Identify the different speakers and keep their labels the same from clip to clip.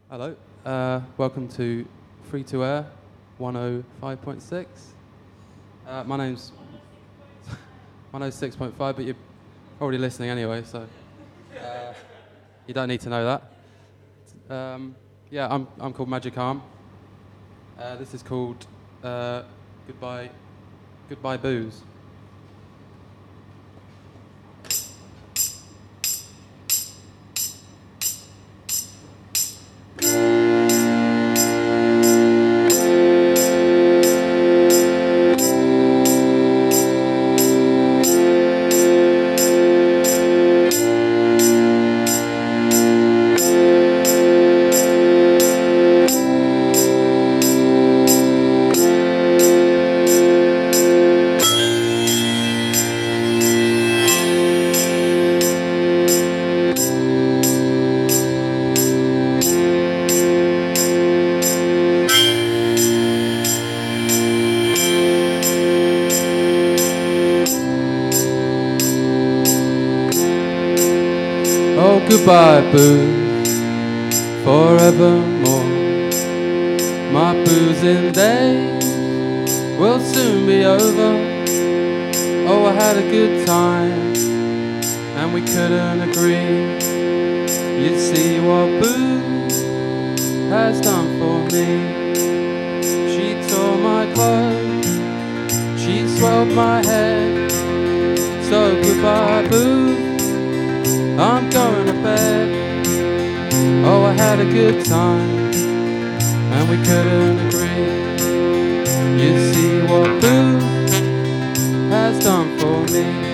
Speaker 1: Hello, welcome to Free to Air 105.6. My name's 6.5, but you're already listening anyway, so you don't need to know that. I'm called Magic Arm. This is called Goodbye Booze. Oh, goodbye, booze, forevermore. My boozing days will soon be over. Oh, I had a good time, and we couldn't agree. You'd see what booze has done for me. She tore my clothes, she swelled my head. So goodbye, booze, I'm going to bed. Oh, I had a good time, and we couldn't agree. You see what booze has done for me.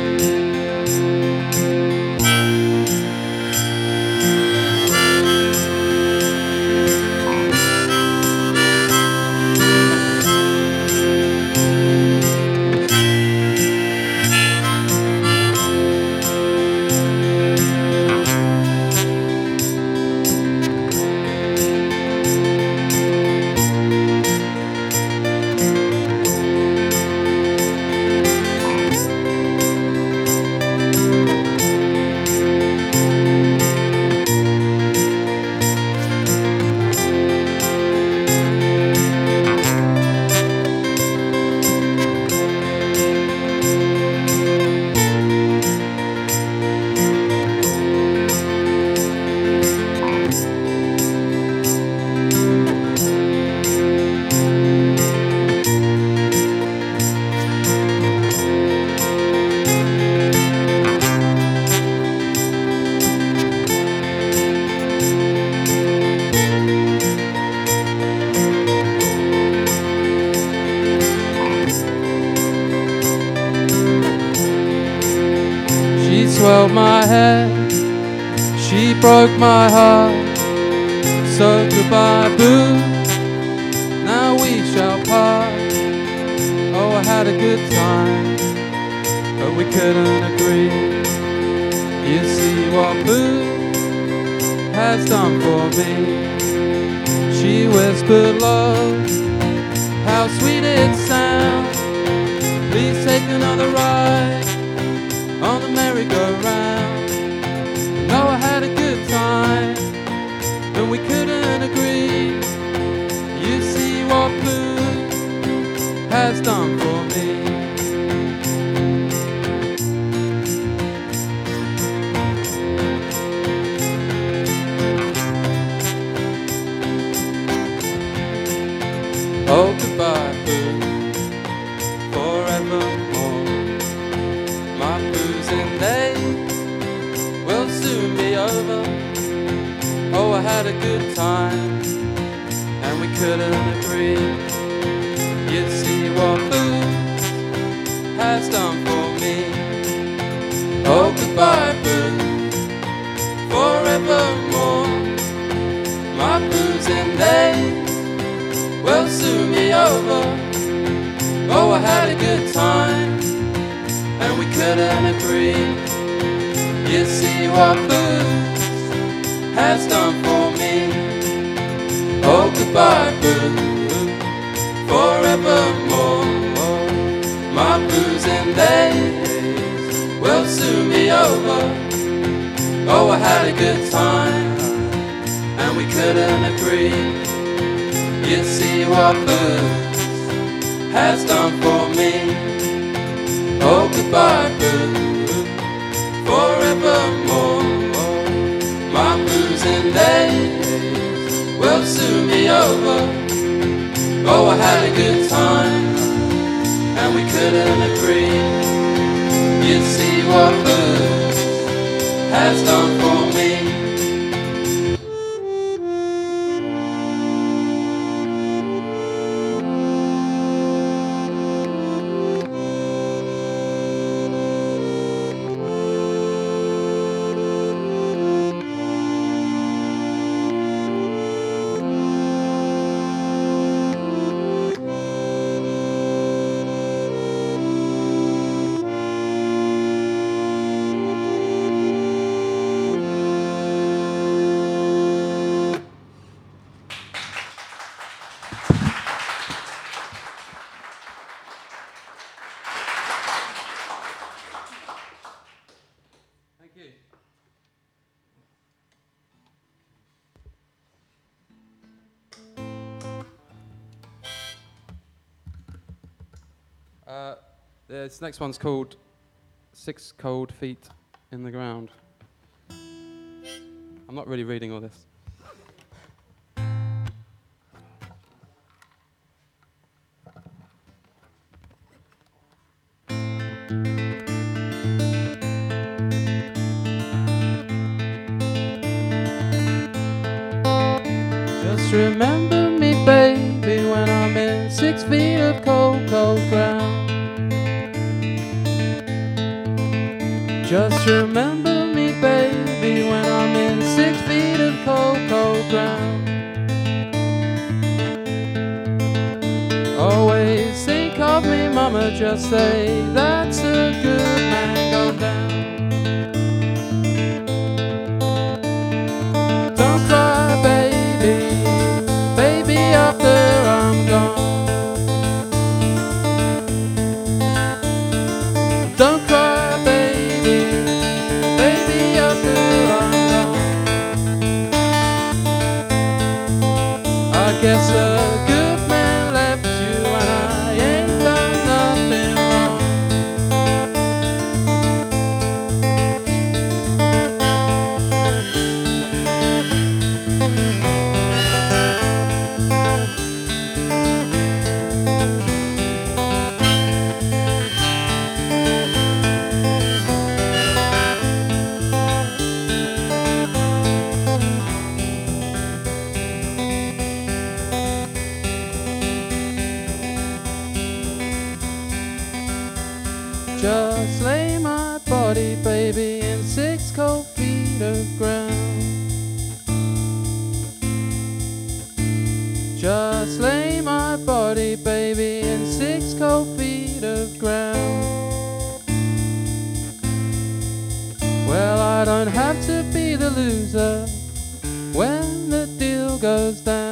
Speaker 1: She swelled my head, she broke my heart. So goodbye, booze, now we shall part. Oh, I had a good time, but we couldn't agree. You see what booze has done for me. She whispered love, how sweet it sounds. Please take another ride on the merry-go-round. No, I had a good time, but we couldn't agree. You see what booze has done for me. Oh, goodbye, booze, forevermore. My boozing days will soon be over. Oh, I had a good time, and we couldn't agree. You see what booze has done for me. Oh, goodbye, booze, forevermore. My boozing days will soon be over. Oh, I had a good time, and we couldn't agree. You see what booze has done for me. Oh, goodbye, booze, forevermore. My boozing days will soon be over. Oh, I had a good time, and and we couldn't agree. You see what booze has done for me. Oh, goodbye, booze, forevermore. My boozing days will soon be over. Oh, I had a good time, and we couldn't agree. You see what booze has done for me. This next one's called 6 Cold Feet in the Ground. I'm not really reading all this. Just remember me, baby, when I'm in 6 feet of cold, cold ground. Just remember me, baby, when I'm in 6 feet of cold, cold ground. Always think of me, mama, just say that's a good man gone down. Don't cry, baby, baby, after I'm gone. Don't cry, baby, baby, after I'm gone. I guess a good man left you and I ain't done nothing wrong. Just lay my body, baby, in 6 cold feet of ground. Just lay my body, baby, in 6 cold feet of ground. Well, I don't have to be the loser when the deal goes down.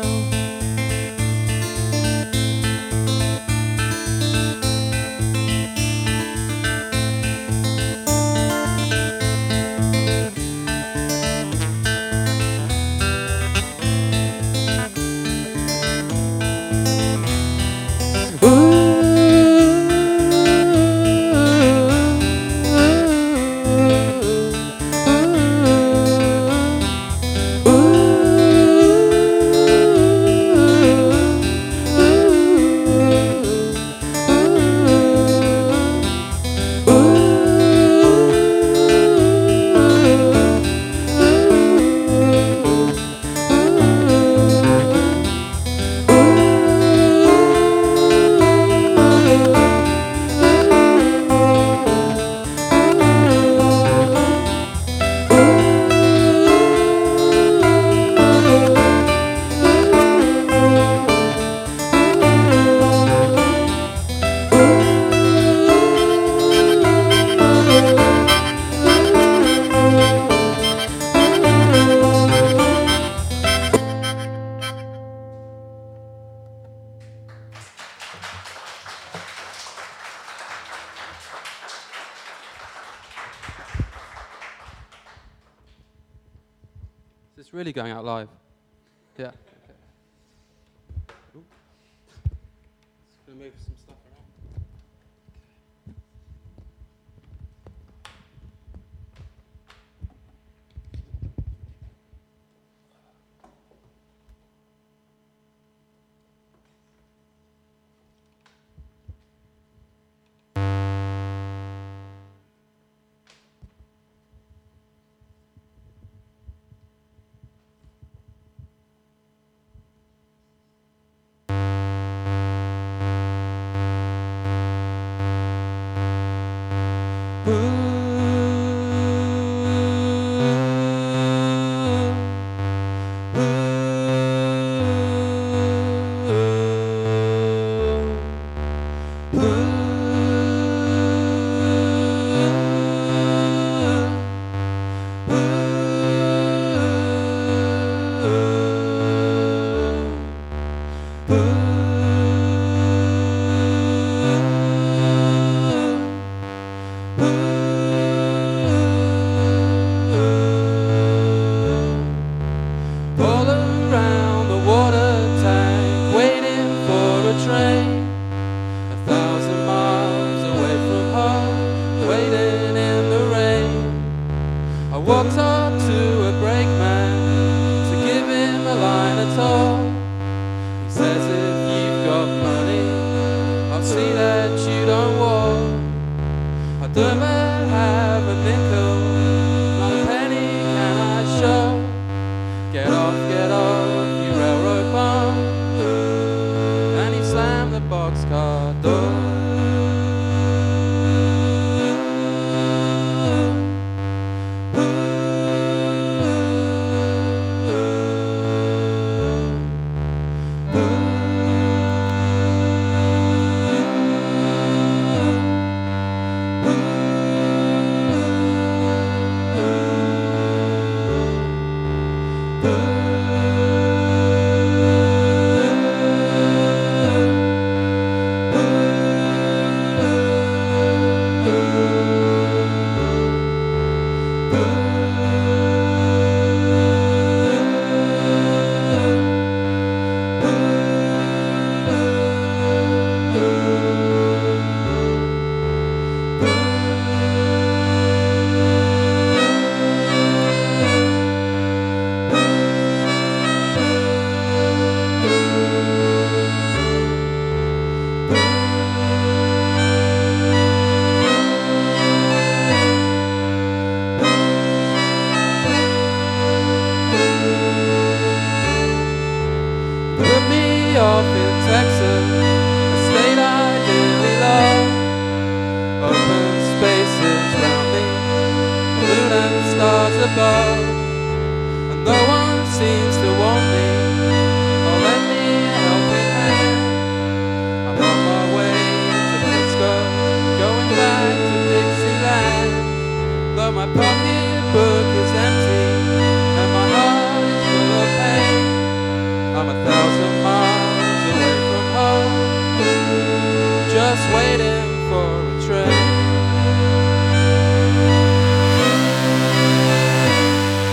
Speaker 1: Is this really going out live? Yeah. Okay. Just gonna move some stuff around. All around the water tank, waiting for a train, 1,000 miles away from home, waiting in the rain. I walked up to a brakeman to give him a line at all. He says, if you've got money, I'll see that you don't walk. I don't have a nickel, not a penny can I show. Get off, you railroad bum. And he slammed the boxcar door. Off in Texas, a state I dearly love. Open spaces round me, moon and stars above, and no one seems to want me or lend me a helping hand. I'm on my way to Frisco, going back to Dixieland, though my pocketbook is empty and my heart is full of pain. I'm 1,000 miles away from home, just waiting for a train.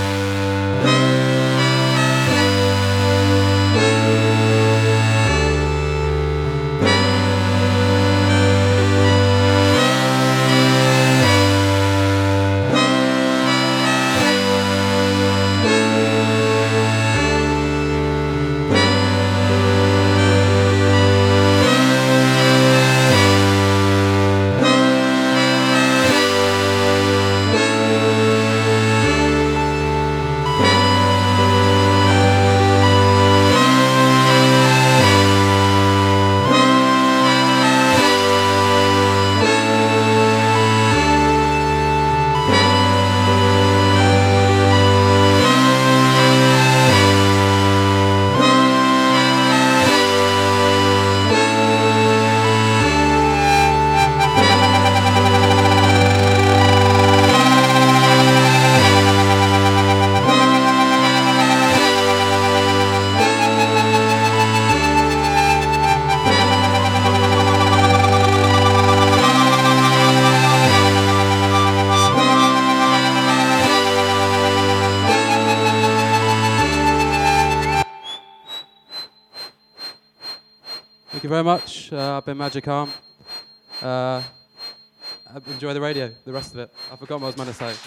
Speaker 1: Thank you very much. I've been Magic Arm. Enjoy the radio, the rest of it. I forgot what I was meant to say.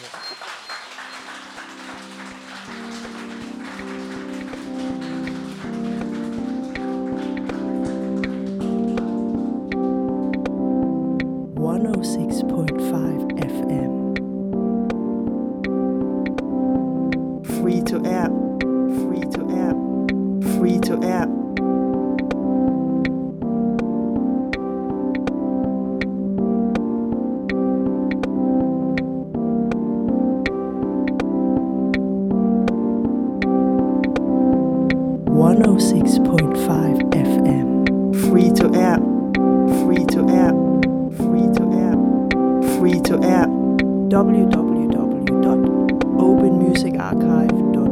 Speaker 2: Free to air, free to air, free to air. Free to air, free to air, free to air, free to air.
Speaker 3: www.openmusicarchive.org